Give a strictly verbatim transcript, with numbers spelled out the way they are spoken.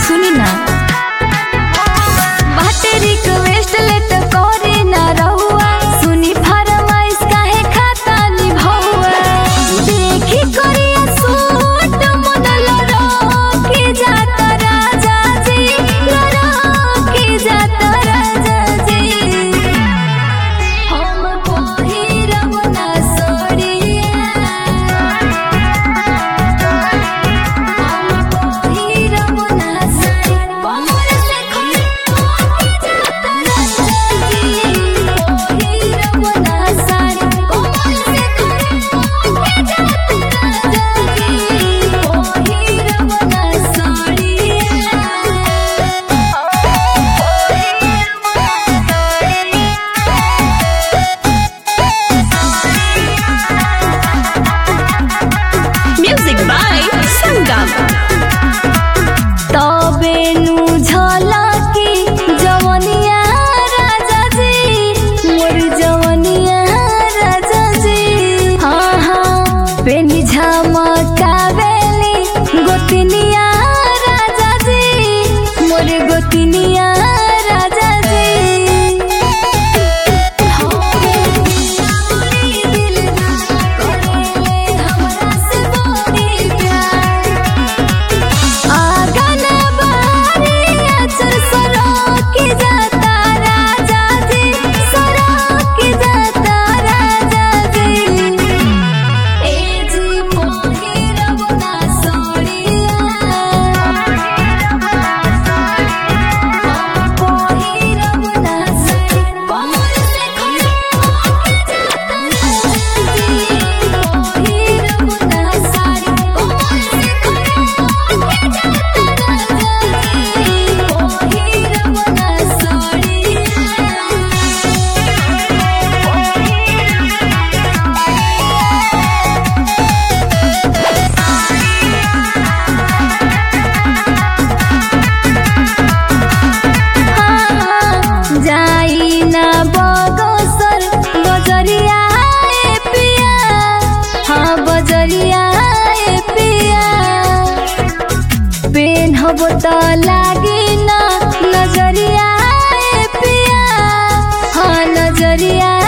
सुनी ना बाटे रिक्वेस्ट ले तो करे ना रहुआ सुनी फरमाइश काहे खाता नी भौआ देखी करिया सूट मनल रोके जाता राजा जी रोके जाता राजा जी हम पहिरब ना साड़िया हम पहिरब ना साड़ी कमर से खोके जाता राजा जी पहिरब ना साड़ी कमर से खोके जाता राजा जी पहिरब ना साड़िया Music by Sangam. तबे नु झलकी जवनिया राजा जी मोर जवनिया राजा जी हाँ हाँ पेनी झमकावेली गोतिनिया राजा जी मोर गोतिनिया राजा जी जाई ना बगसर बजरिया ए पिया हाँ बजरिया ए पिया पेन्हब त लागी ना नजरिया ए पिया हाँ नजरिया